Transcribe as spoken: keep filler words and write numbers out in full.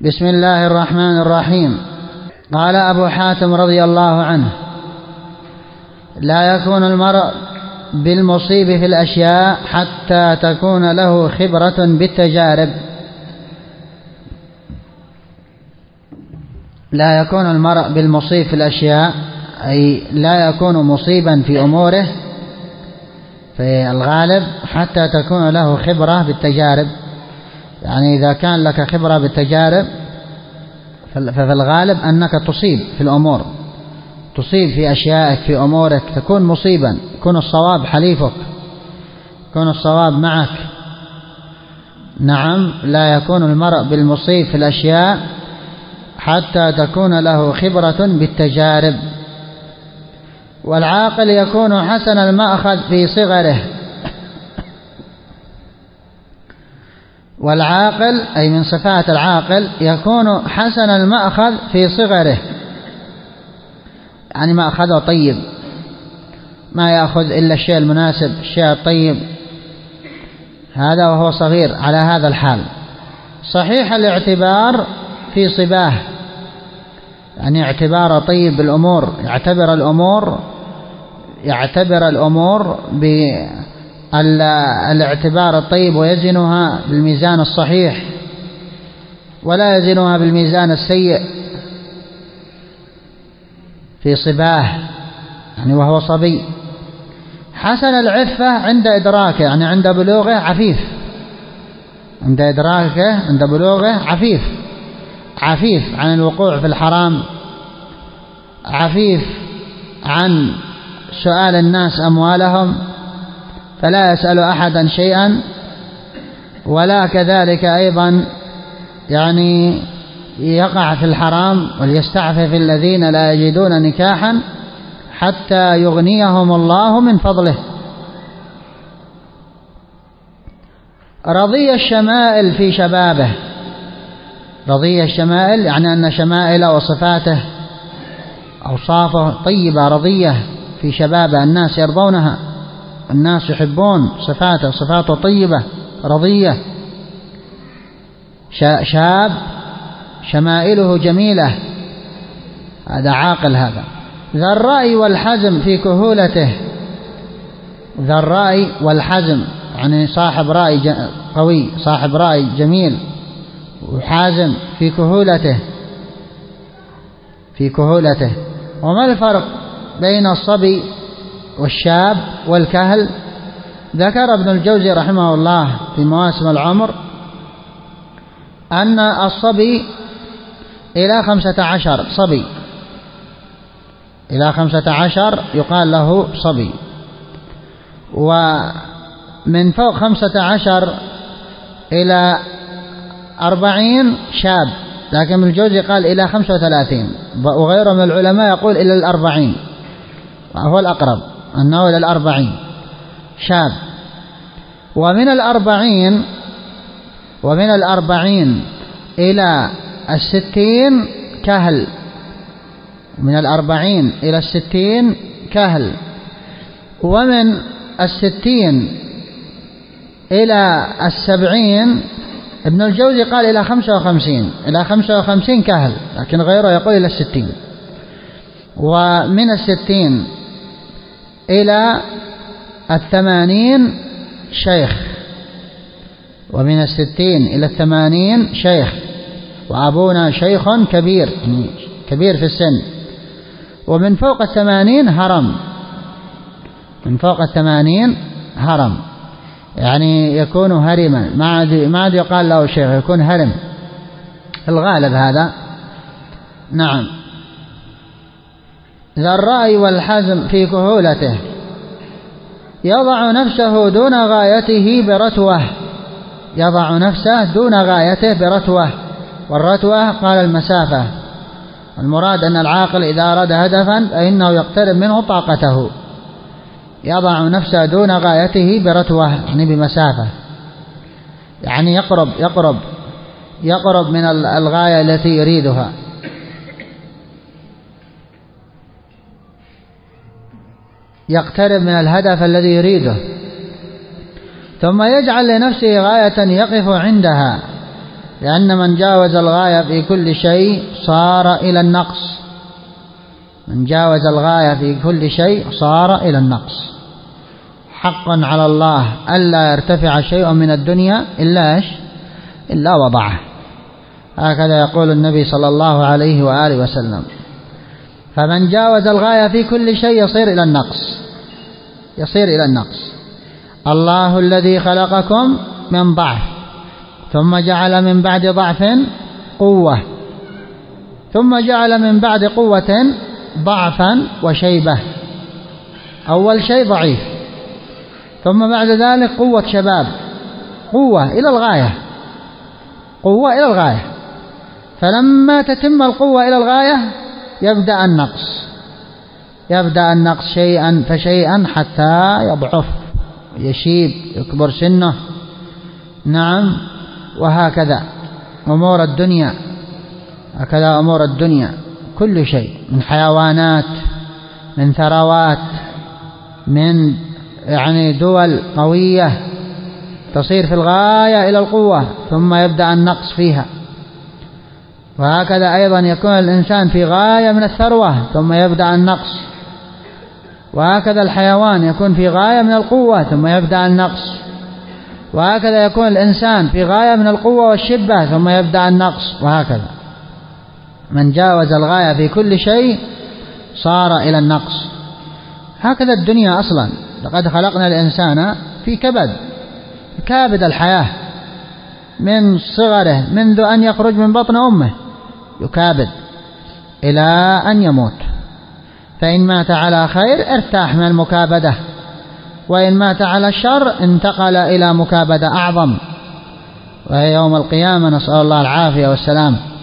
بسم الله الرحمن الرحيم. قال أبو حاتم رضي الله عنه: لا يكون المرء بالمصيب في الأشياء حتى تكون له خبرة بالتجارب. لا يكون المرء بالمصيب في الأشياء، أي لا يكون مصيبا في أموره في الغالب حتى تكون له خبرة بالتجارب. يعني إذا كان لك خبرة بالتجارب ففي الغالب أنك تصيب في الأمور، تصيب في أشيائك في أمورك، تكون مصيبا، يكون الصواب حليفك، يكون الصواب معك. نعم، لا يكون المرء بالمصيب في الأشياء حتى تكون له خبرة بالتجارب. والعاقل يكون حسن المأخذ في صغره. والعاقل أي من صفات العاقل يكون حسن المأخذ في صغره، يعني مأخذه طيب، ما يأخذ إلا الشيء المناسب، الشيء الطيب، هذا وهو صغير على هذا الحال. صحيح الاعتبار في صباه، يعني اعتبار طيب بالأمور، يعتبر الأمور يعتبر الأمور بالاعتبار الطيب ويزنها بالميزان الصحيح ولا يزنها بالميزان السيء في صباه، يعني وهو صبي. حسن العفة عند إدراكه، يعني عند بلوغه عفيف، عند إدراكه عند بلوغه عفيف، عفيف عن الوقوع في الحرام، عفيف عن سؤال الناس أموالهم، فلا يسأل أحدا شيئا، ولا كذلك أيضا يعني يقع في الحرام، وليستعفف الذين لا يجدون نكاحا حتى يغنيهم الله من فضله. رضي الشمائل في شبابه. رضي الشمائل يعني أن شمائل وصفاته أوصافه طيبة رضية في شبابه، الناس يرضونها، الناس يحبون صفاته، صفاته طيبة رضية. شاب شمائله جميلة، هذا عاقل. هذا ذا الرأي والحزم في كهولته. ذا الرأي والحزم يعني صاحب رأي قوي، صاحب رأي جميل، وحازم في كهولته في كهولته. وما الفرق بين الصبي والشاب والكهل؟ ذكر ابن الجوزي رحمه الله في مواسم العمر أن الصبي إلى خمسة عشر صبي، إلى خمسة عشر يقال له صبي، ومن فوق خمسة عشر إلى أربعين شاب، لكن ابن الجوزي قال إلى خمسة وثلاثين، وغيره من العلماء يقول إلى الأربعين، وهو الأقرب أنه إلى الأربعين شاب. ومن الأربعين ومن الأربعين إلى الستين كهل، من الأربعين إلى الستين كهل. ومن الستين إلى السبعين ابن الجوزي قال إلى خمسة وخمسين، إلى خمسة وخمسين كهل، لكن غيره يقول إلى الستين. ومن الستين إلى الثمانين شيخ، ومن الستين إلى الثمانين شيخ، وأبونا شيخ كبير كبير في السن. ومن فوق الثمانين هرم، من فوق الثمانين هرم، يعني يكون هرما، ما عاد ما عاد يقال له شيخ، يكون هرم في الغالب هذا. نعم. ذا الرأي والحزم في كهولته. يضع نفسه دون غايته برتوة، يضع نفسه دون غايته برتوة. والرتوة قال المسافة، المراد أن العاقل إذا أراد هدفا فإنه يقترب منه طاقته. يضع نفسه دون غايته برتوة يعني بمسافة، يعني يقرب يقرب يقرب من الغاية التي يريدها. يقترب من الهدف الذي يريده، ثم يجعل لنفسه غاية يقف عندها، لأن من جاوز الغاية في كل شيء صار إلى النقص. من جاوز الغاية في كل شيء صار إلى النقص. حقا على الله ألا يرتفع شيء من الدنيا إلا إيش؟ إلا وضعه. هكذا يقول النبي صلى الله عليه وآله وسلم. فمن جاوز الغاية في كل شيء يصير إلى النقص، يصير إلى النقص. الله الذي خلقكم من ضعف ثم جعل من بعد ضعف قوة ثم جعل من بعد قوة ضعفا وشيبة. أول شيء ضعيف، ثم بعد ذلك قوة شباب، قوة إلى الغاية، قوة إلى الغاية. فلما تتم القوة إلى الغاية يبدأ النقص، يبدأ النقص شيئا فشيئا حتى يضعف، يشيب، يكبر سنه. نعم. وهكذا أمور الدنيا، هكذا أمور الدنيا كل شيء، من حيوانات، من ثروات، من يعني دول قوية تصير في الغاية إلى القوة ثم يبدأ النقص فيها. وهكذا أيضا يكون الإنسان في غاية من الثروة ثم يبدأ النقص. وهكذا الحيوان يكون في غاية من القوة ثم يبدأ النقص. وهكذا يكون الإنسان في غاية من القوة والشبة ثم يبدأ النقص. وهكذا من جاوز الغاية في كل شيء صار إلى النقص. هكذا الدنيا أصلا، لقد خلقنا الإنسان في كبد، كابد الحياة من صغره، منذ أن يخرج من بطن أمه يكابد إلى أن يموت. فإن مات على خير ارتاح من المكابدة، وإن مات على الشر انتقل إلى مكابدة أعظم، وهي يوم القيامة، نسأل الله العافية والسلام.